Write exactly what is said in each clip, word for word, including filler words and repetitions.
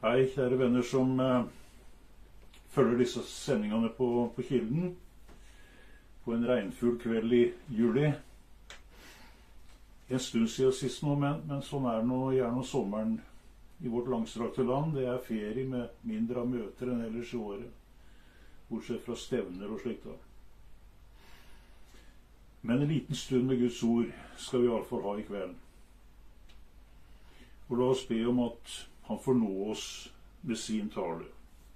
Hei, kjære venner som eh, følger disse sendingene på, på Kilden på en regnfull kveld i juli. En stund siden sist nå, men, men sånn er det nå gjerne om sommeren i vårt langstrakte land. Det er ferie med mindre av møter enn ellers i året, bortsett fra stevner og slikt da. Men en liten stund med Guds ord skal vi i alle fall ha i kveld. Og la oss be om at han får nå oss med sin tale.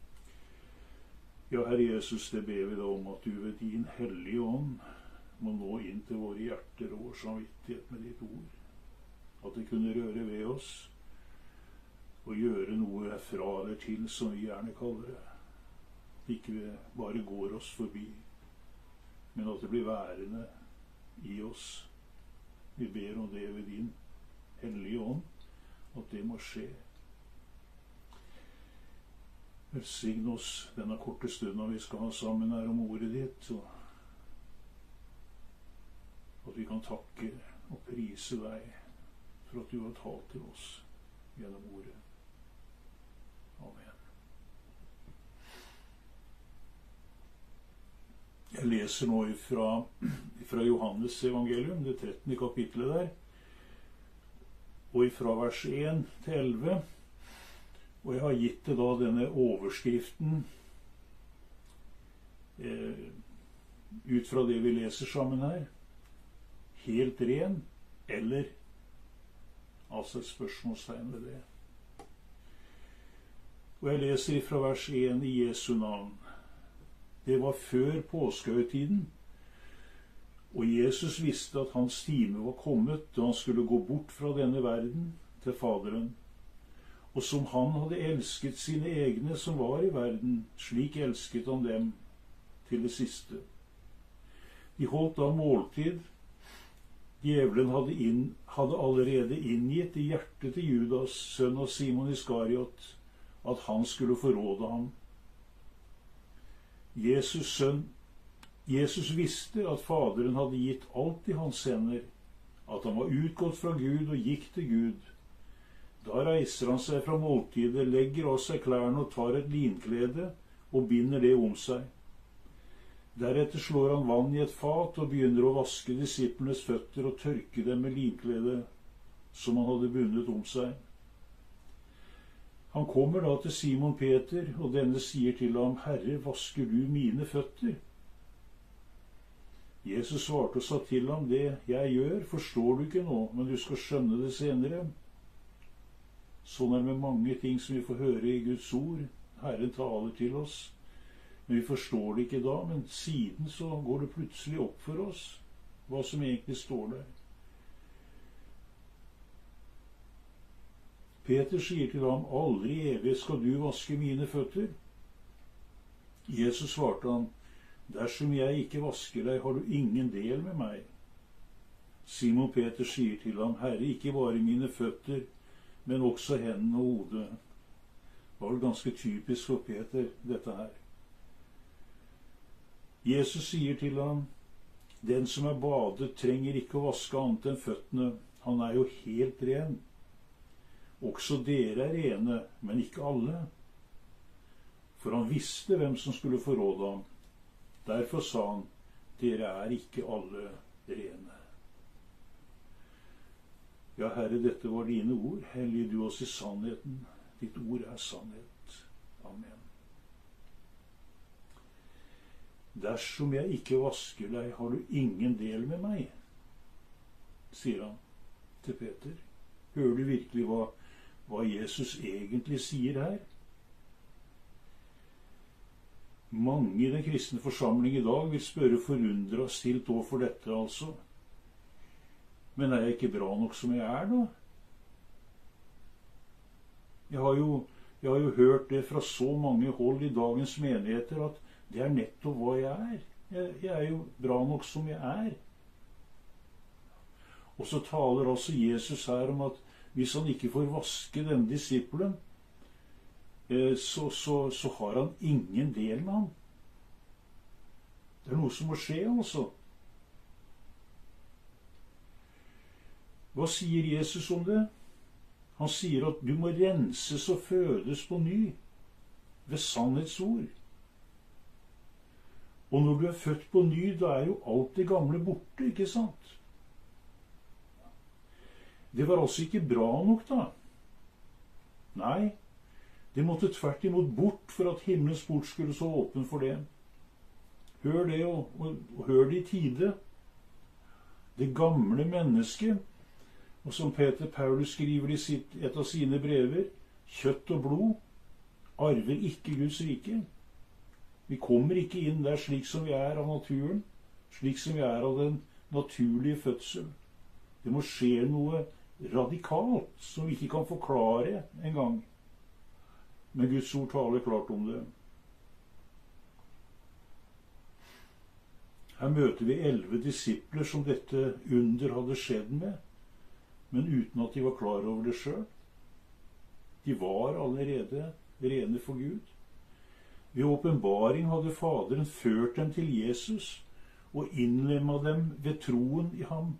Ja, Herre Jesus, det ber vi da om at du ved din hellige ånd må nå inn til våre hjerter og vår samvittighet med ditt ord. At det kunne røre ved oss og gjøre noe fra eller til, som vi gjerne kaller det. Ikke vi bare går oss forbi, men at det blir værende i oss. Vi ber om det ved din hellige ånd, at det må skje. Velsign oss denne korte stunden vi skal ha sammen her om ordet ditt, og at vi kan takke og prise deg for at du har talt til oss gjennom ordet. Amen. Jeg leser nå fra, fra Johannes evangelium, det trettende kapitlet der, og fra vers én til elleve. Og jeg har gitt det da denne overskriften eh, ut fra det vi leser sammen her. Helt ren, eller altså et spørsmålstegn ved det. Og jeg leser fra vers én i Jesu navn. Det var før påskehøytiden, og Jesus visste at hans time var kommet da han skulle gå bort fra denne verden til Faderen. Og som han hadde elsket sine egne som var i verden, slik elsket han dem til det siste. De holdt da måltid. Djevelen hadde, inn, hadde allerede inngitt i hjertet til Judas, sønn av Simon Iskariot, at han skulle forråde ham. Jesus, sønn, Jesus visste at Faderen hadde gitt alt i hans hender, at han var utgått fra Gud og gikk til Gud. Da reiser han seg fra måltidet, legger av seg klærne og tar et linklede og binder det om seg. Deretter slår han vann i et fat og begynner å vaske disiplenes føtter og tørke dem med linkledet som han hadde bundet om seg. Han kommer da til Simon Peter, og denne sier til ham, «Herre, vasker du mine føtter?» Jesus svarte og sa til ham, «Det jeg gjør, forstår du ikke nå, men du skal skjønne det senere.» Sånn er det med mange ting som vi får høre i Guds ord. Herren taler til oss, men vi forstår det ikke da, men siden så går det plutselig opp for oss hva som egentlig står der. Peter sier til ham, «Aldri evig skal du vaske mine føtter.» Jesus svarte ham, «Dersom jeg ikke vasker deg, har du ingen del med meg.» Simon Peter sier til ham, «Herre, ikke bare mine føtter, men også hendene og hodet.» Det var ganske typisk for Peter, dette her. Jesus sier til ham, «Den som er badet trenger ikke å vaske annet enn føttene. Han er jo helt ren. Også dere er rene, men ikke alle.» For han visste hvem som skulle forråde ham. Derfor sa han, «Dere er ikke alle rene.» Ja, Herre, dette var dine ord. Hellige du oss i sannheten. Ditt ord er sannhet. Amen. Dersom jeg ikke vasker deg, har du ingen del med meg, sier han til Peter. Hører du virkelig hva, hva Jesus egentlig sier her? Mange i den kristne forsamling i dag vil spørre forundret og stilt overfor dette, altså. Men er jeg ikke bra nok som jeg er, da? Jeg har jo, jeg har jo hørt det fra så mange hold i dagens menigheter at det er nettopp hva jeg er. Jeg, jeg er jo bra nok som jeg er. Og så taler altså Jesus her om at hvis han ikke får vaske denne disippelen, så, så, så har han ingen del med ham. Det er noe som må skje, altså. Hva sier Jesus om det? Han sier at du må renses og fødes på ny ved sannhetsord. Og når du er født på ny, da er jo alt det gamle borte, ikke sant? Det var altså ikke bra nok, da. Nei, det måtte tvert imot bort for at himmelens port skulle stå åpen for det. Hør det, og, og, og hør det i tide. Det gamle mennesket, og som Peter Paulus skriver i sitt, et av sine brever, kjøtt og blod arver ikke Guds rike. Vi kommer ikke inn der slik som vi er av naturen, slik som vi er av den naturlige fødsel. Det må skje noe radikalt som vi ikke kan forklare engang. Men Guds ord taler klart om det. Her møter vi elleve disipler som dette under hadde skjedd med, men uten at de var klar over det selv. De var allerede rene for Gud. Ved åpenbaring hadde Faderen ført dem til Jesus og innlemmet dem ved troen i ham.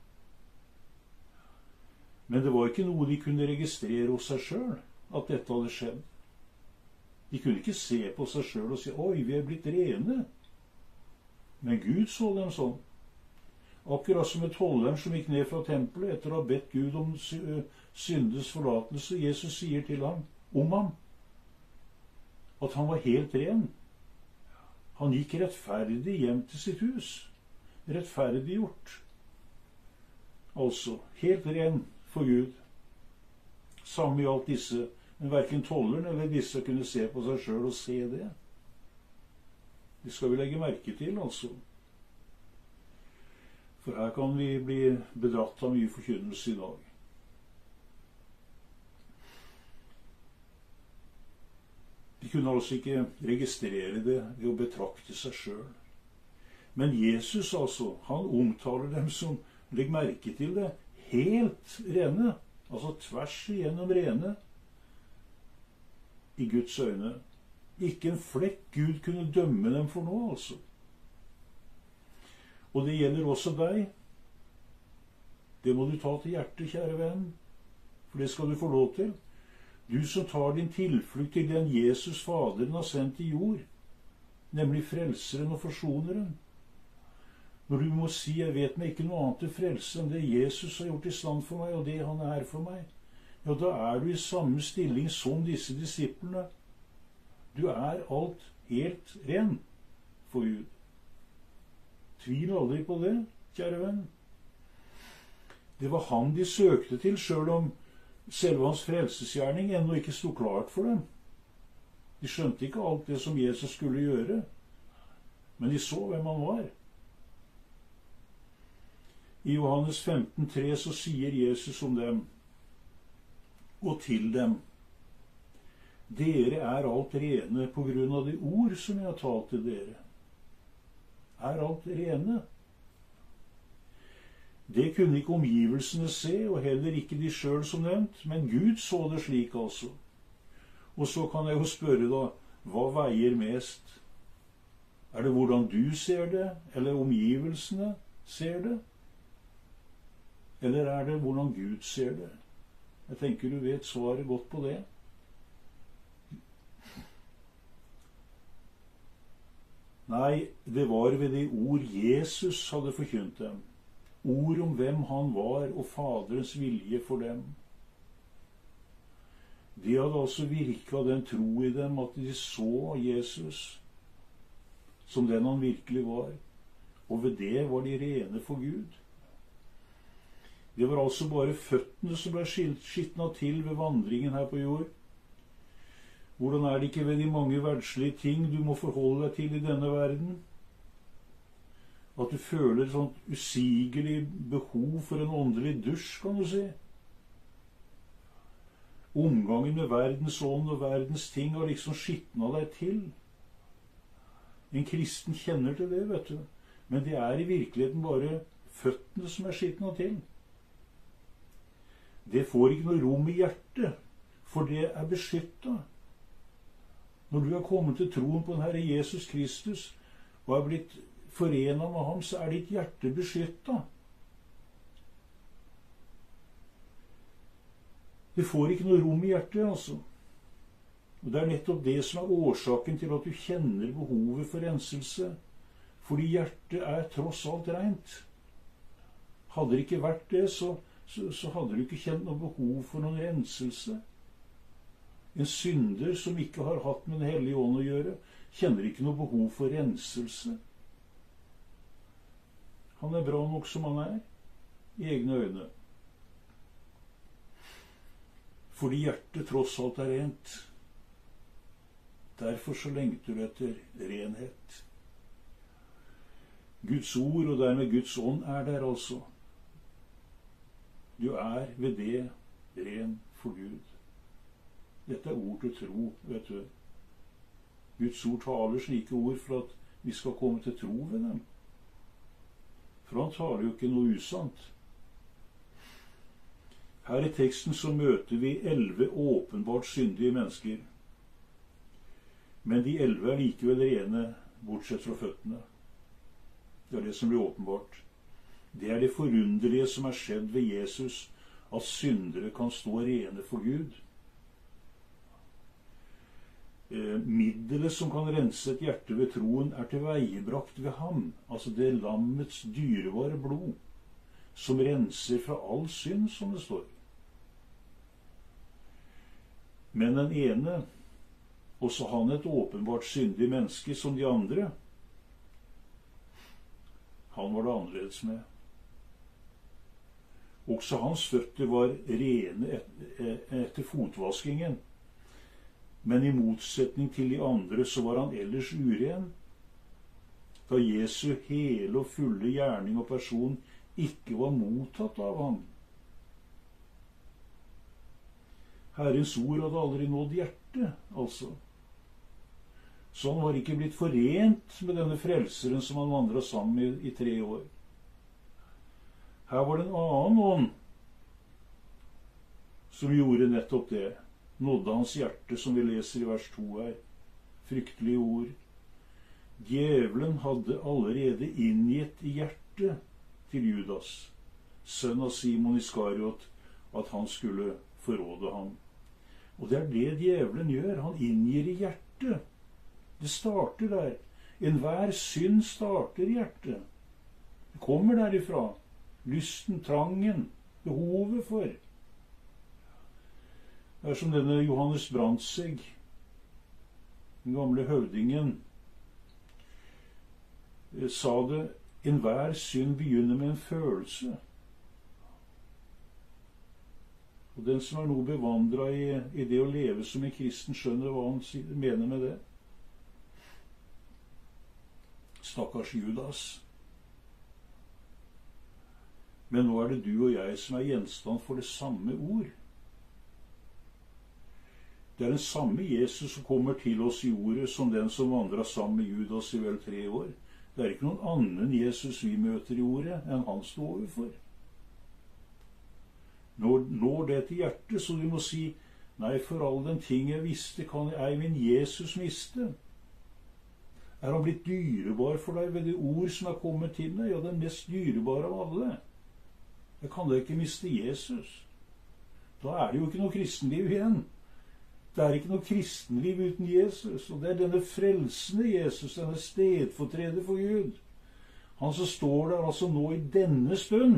Men det var ikke noe de kunne registrere hos seg selv, at dette hadde skjedd. De kunne ikke se på seg selv og si, oi, vi er blitt rene. Men Gud så dem sånn. Akkurat som et tolleren som gikk ned fra tempelet etter å ha bedt Gud om syndes forlatelse. Jesus sier til ham, om ham, at han var helt ren. Han gikk rettferdig hjem til sitt hus. Rettferdiggjort. Altså, helt ren for Gud. Samme i alt disse, men hverken tolleren eller disse kunne se på seg selv og se det. Det skal vi legge merke til, altså. For her kan vi bli bedratt av mye forkynnelse i dag. De kunne altså ikke registrere det ved å betrakte seg selv. Men Jesus, altså, han omtaler dem som, legg merke til det, helt rene, altså tvers igjennom rene, i Guds øyne. Ikke en flekk Gud kunne dømme dem for noe, altså. Og det gjelder også deg. Det må du ta til hjertet, kjære venn, for det skal du få lov til. Du som tar din tilflukt til den Jesus Faderen har sendt i jord, nemlig frelseren og forsoneren. Når du må si, jeg vet meg ikke noe annet til frelse enn det Jesus har gjort i stand for meg, og det han er for meg, ja, da er du i samme stilling som disse disiplene. Du er alt helt ren for Gud. Tvil aldri på det, kjære venn. Det var han de søkte til, selv om selve hans frelsesgjerning ennå ikke stod klart for dem. De skjønte ikke alt det som Jesus skulle gjøre, men de så hvem han var. I Johannes femten tre så sier Jesus om dem, og til dem, dere er alt rene på grunn av de ord som jeg har talt til dere. Er alt rene? Det kunne ikke omgivelsene se, og heller ikke de selv som nevnt, men Gud så det slik altså. Og så kan jeg jo spørre da, hva veier mest? Er det hvordan du ser det, eller omgivelsene ser det? Eller er det hvordan Gud ser det? Jeg tenker du vet svaret godt på det. Nei, det var ved de ord Jesus hadde forkynt dem. Ord om hvem han var og Faderens vilje for dem. De hadde altså virket av den tro i dem at de så Jesus som den han virkelig var. Og ved det var de rene for Gud. Det var altså bare føttene som ble skitna til ved vandringen her på jord. Hvordan er det ikke ved de mange verdslige ting du må forholde deg til i denne verden? At du føler et sånt usigelig behov for en åndelig dusj, kan du si. Omgangen med verdens ånd og verdens ting har liksom skitna deg til. En kristen kjenner til det, vet du. Men det er i virkeligheten bare føttene som er skitna til. Det får ikke noe rom i hjertet, for det er beskyttet. Når du har kommet til troen på den Herre Jesus Kristus og er blitt forenet med ham, så er ditt hjerte beskyttet. Det får ikke noe rom i hjertet, altså. Og det er nettopp det som er årsaken til at du kjenner behovet for renselse. Fordi hjertet er tross alt rent. Hadde det ikke vært det, så, så, så hadde du ikke kjent noe behov for noen renselse. En synder som ikke har hatt med Den hellige ånd å gjøre, kjenner ikke noe behov for renselse. Han er bra nok som han er, i egne øyne. Fordi hjertet tross alt er rent. Derfor så lengter du etter renhet. Guds ord, og dermed Guds ånd, er der altså. Du er ved det ren for Gud. Dette er ord til tro, vet du. Guds ord taler slike ord for at vi skal komme til tro ved dem. For han taler jo ikke noe usant. Her i teksten så møter vi elleve åpenbart syndige mennesker. Men de elleve er likevel rene, bortsett fra føttene. Det er det som blir åpenbart. Det er det forunderlige som er skjedd ved Jesus, at syndere kan stå rene for Gud. Eh, middelet som kan rense et hjerte ved troen, er tilveiebrakt ved ham, altså det lammets dyrebare blod, som renser fra all synd, som det står. Men den ene, også han et åpenbart syndig menneske som de andre, han var det annerledes med. Også hans føtter var rene etter fotvaskingen, men i motsetning til de andre så var han ellers uren, da Jesu hele og fulle gjerning og person ikke var mottatt av ham. Herrens ord hadde aldri nådd hjertet, altså. Så han var ikke blitt forent med denne frelseren som han vandret sammen med i tre år. Her var det en annen ånd som gjorde nettopp det. Nådde hans hjerte, som vi leser i vers to her. Fryktelige ord. Djevelen hadde allerede inngitt i hjertet til Judas, sønn av Simon Iskariot, at han skulle forråde ham. Og det er det djevelen gjør. Han inngir i hjertet. Det starter der. Enhver synd starter i hjertet. Det kommer derifra. Lysten, trangen, behovet for. Det er som denne Johannes Brandtzæg, den gamle høvdingen, sa det, enhver synd begynner med en følelse. Og den som er noe bevandret i, i det å leve som en kristen, skjønner hva han mener med det. Stakkars Judas. Men nå er det du og jeg som er gjenstand for det samme ord. Det er den samme Jesus som kommer til oss i ordet som den som vandret sammen med Judas i vel tre år. Det er ikke noen annen Jesus vi møter i ordet enn han står overfor. Når, når det til hjertet, så du må si, nei, for all den ting jeg visste, kan jeg min Jesus miste. Er han blitt dyrebar for deg ved det ord som er kommet til deg? Ja, den mest dyrebare av alle. Jeg kan da ikke miste Jesus. Da er det jo ikke noe kristenliv igjen. Det er ikke noe kristenliv uten Jesus. Og det er denne frelsende Jesus, denne stedfortreder for Gud. Han som står der altså nå i denne stund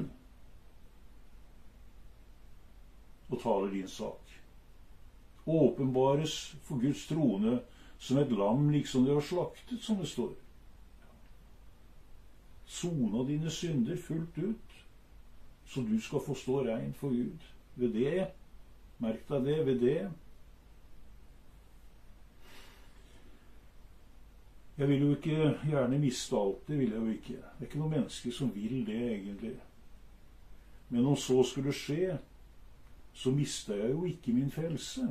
og taler din sak. Åpenbares for Guds trone som et lam liksom det var slaktet, som det står. Sona dine synder fullt ut, så du skal få stå rein for Gud. Ved det, merk deg det, ved det. Jeg vil jo ikke gjerne miste alt, det vil jeg jo ikke. Det er ikke noe menneske som vil det egentlig. Men om så skulle skje, så mister jeg jo ikke min frelse.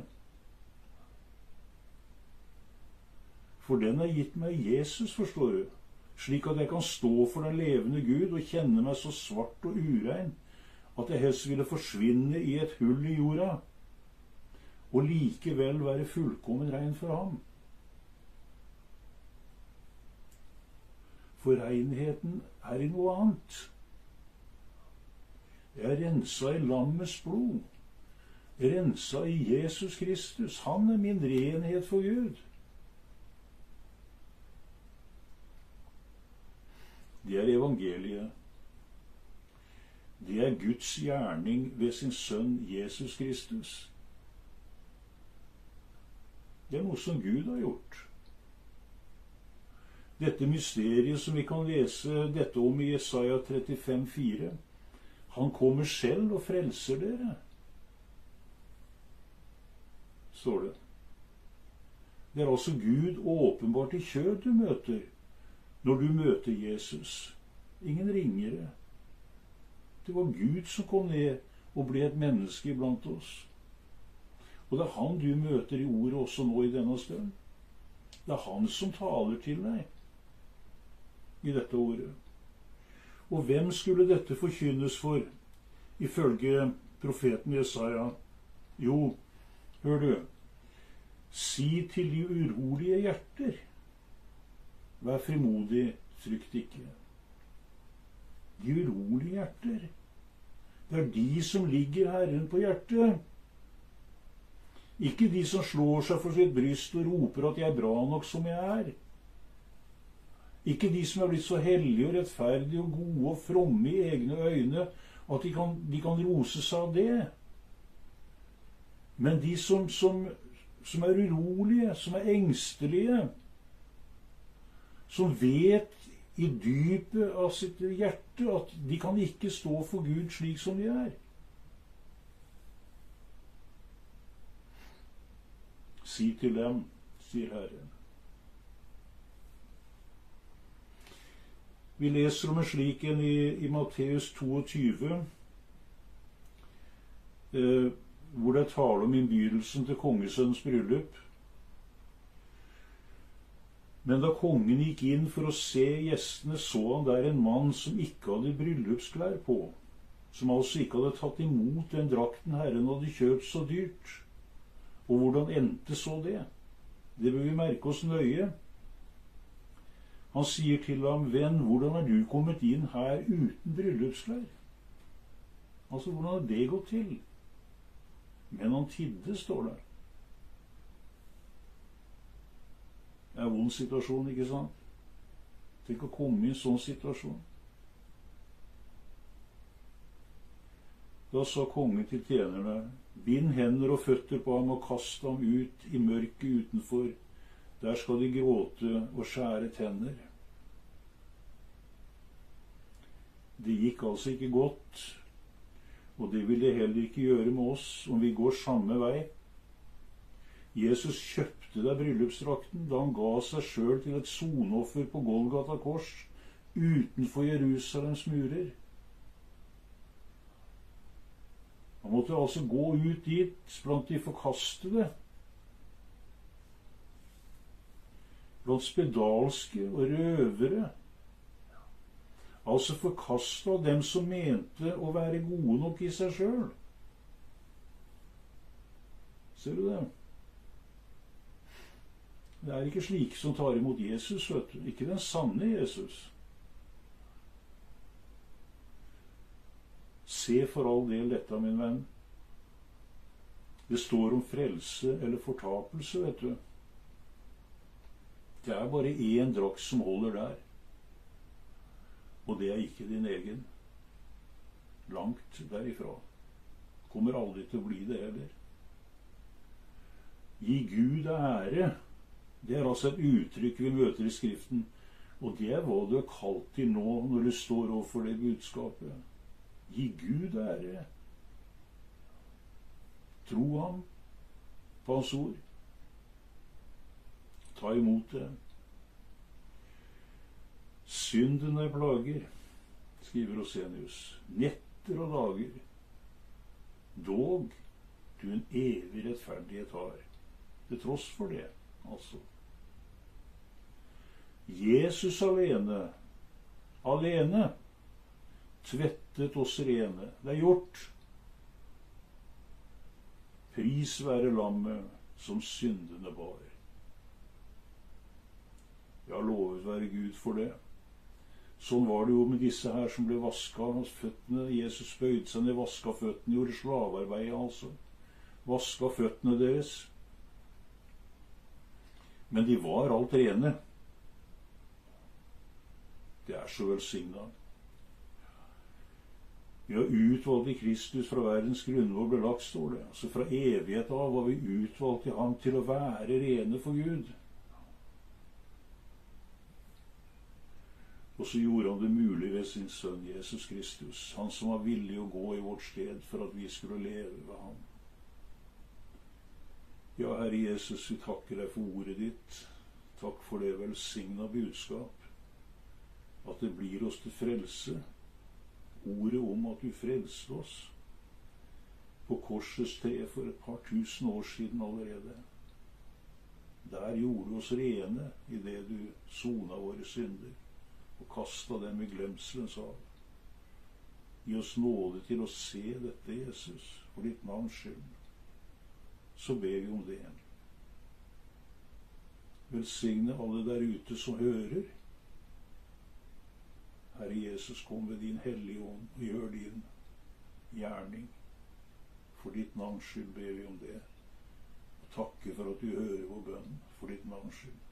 For den er gitt meg Jesus, forstår du, slik at jeg kan stå for den levende Gud og kjenne meg så svart og urein, at jeg helst ville forsvinne i et hull i jorda, og likevel være fullkommen rein for ham. For renheten er i noe annet. Jeg er rensa i lammets blod. rensa i Jesus Kristus. Han er min renhet for Gud. Det er evangeliet. Det er Guds gjerning ved sin sønn Jesus Kristus. Det er noe som Gud har gjort. Dette mysteriet som vi kan lese dette om i Jesaja trettifem fire. Han kommer selv og frelser dere, står det. Det er altså Gud åpenbart i kjød du møter når du møter Jesus. Ingen ringere. Det var Gud som kom ned og ble et menneske iblant oss. Og det er han du møter i ordet også nå i denne stund. Det er han som taler til deg i dette ordet. Og hvem skulle dette forkynnes for, ifølge profeten Jesaja? Jo, hør du, si til de urolige hjerter, vær frimodig, frykt ikke. De urolige hjerter, det er de som ligger Herren på hjertet. Ikke de som slår seg for sitt bryst og roper at jeg er bra nok som jeg er. Ikke de som er blitt så hellige og rettferdige og gode og fromme i egne øyne at de kan, de kan rose seg av det. Men de som, som, som er urolige, som er engstelige, som vet i dypet av sitt hjerte at de kan ikke stå for Gud slik som de er. Si til dem, sier Herren. Vi leser om en slik en i, i Matteus tjueto, eh, hvor det er tale om innbydelsen til kongesønnens bryllup. Men da kongen gikk inn for å se gjestene, så han der en mann som ikke hadde bryllupsklær på, som altså ikke hadde tatt imot den drakten Herren hadde kjøpt så dyrt. Og hvordan endte så det? Det bør vi merke oss nøye. Han sier til ham, venn, hvordan har du kommet inn her uten bryllupsklær? Altså, hvordan har det gått til? Men han tidde, står der. Det er en vond situasjon, ikke sant? Tenk å komme i en sånn situasjon. Da sa kongen til tjenerne, bind hender og føtter på ham og kast ham ut i mørket utenfor. Der skal de gråte og skjære tenner. Det gikk altså ikke godt, og det vil det heller ikke gjøre med oss om vi går samme vei. Jesus kjøpte deg bryllupsdrakten da han ga seg selv til et sonoffer på Golgata kors utenfor Jerusalems murer. Han måtte altså gå ut dit blant de forkastede, blant spedalske og røvere, altså forkastet av dem som mente å være gode nok i seg selv. Ser du det? Det er ikke slik som tar imot Jesus, vet du. Ikke den sanne Jesus. Se for all del dette, min venn. Det står om frelse eller fortapelse, vet du. Det er bare én drakt som holder der. Og det er ikke din egen. Langt derifra. Kommer aldri til å bli det heller. Gi Gud ære. Det er altså et uttrykk vi møter i Skriften. Og det er hva du er kalt til nå når du står overfor det budskapet. Gi Gud ære. Tro ham på hans ord. Ta imot det. Synden er plager, skriver Rosenius. Netter og dager. Dog du en evig rettferdighet har. Til tross for det, altså. Jesus alene, alene, tvettet oss rene. Det er gjort. Pris være lammet som syndene bar. Ja, lovet være Gud for det. Sånn var det jo med disse her som ble vasket av føttene. Jesus bøyde seg ned, vasket føttene, gjorde slavearbeidet altså. vaska føttene deres. Men de var alt rene. Det er så velsigna. Vi har utvalgt i Kristus fra verdens grunnvoll ble lagt, står det. Altså fra evighet av var vi utvalgt i ham til å være rene for Gud. Og så gjorde han det mulig ved sin sønn Jesus Kristus, han som var villig å gå i vårt sted for at vi skulle leve ved ham. Ja, Herre Jesus, vi takker deg for ordet ditt. Takk for det velsigna budskap. At det blir oss til frelse. Ordet om at du frelste oss på korsets tre for et par tusen år siden allerede. Der gjorde du oss rene i det du sona våre synder og kasta dem i glemselens hav. Gi oss nåde til å se dette, Jesus, for ditt navns skyld. Så ber vi om det. Velsigne alle der ute som hører. Herre Jesus, kom ved din hellige ånd og gjør din gjerning. For ditt navns skyld ber vi om det. Og takke for at du hører vår bønn for ditt navns skyld.